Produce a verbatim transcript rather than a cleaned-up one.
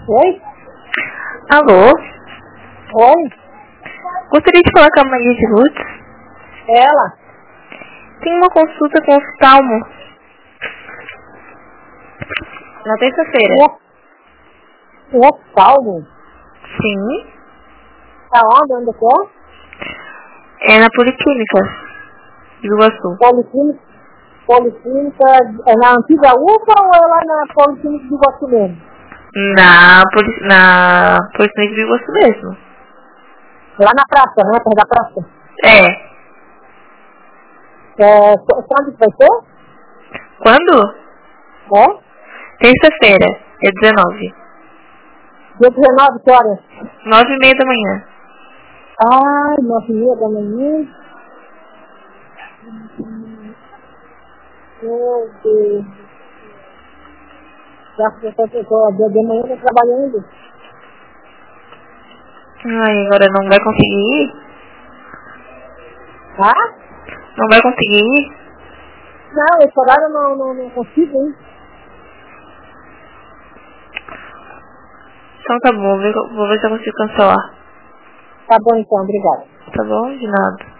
Oi? Alô? Oi? Gostaria de falar com a Maria de Lourdes. Ela? Tem uma consulta com o oftalmo na terça-feira. O oftalmo? Sim. Tá onde? Onde que é? É na Policlínica do Iguaçu. Policlínica? Policlínica é na antiga U P A ou é lá na Policlínica do Iguaçu mesmo? Na, poli na Policlínica do Iguaçu mesmo. Lá na praça, né? Perto da praça. É. É, quando que vai ser? Quando? É? Terça-feira, é dezenove. Dia dezenove, que horas? Nove e meia da manhã. Ai, nove e meia da manhã. Meu Deus. Já que eu tô dia de manhã, eu tô trabalhando. Ai, agora não vai conseguir ir? Ah? Não vai conseguir ir? Não, esse horário eu não, não, não consigo, hein? Então tá bom, vou ver, vou ver se eu consigo cancelar. Tá bom então, obrigada. Tá bom? De nada.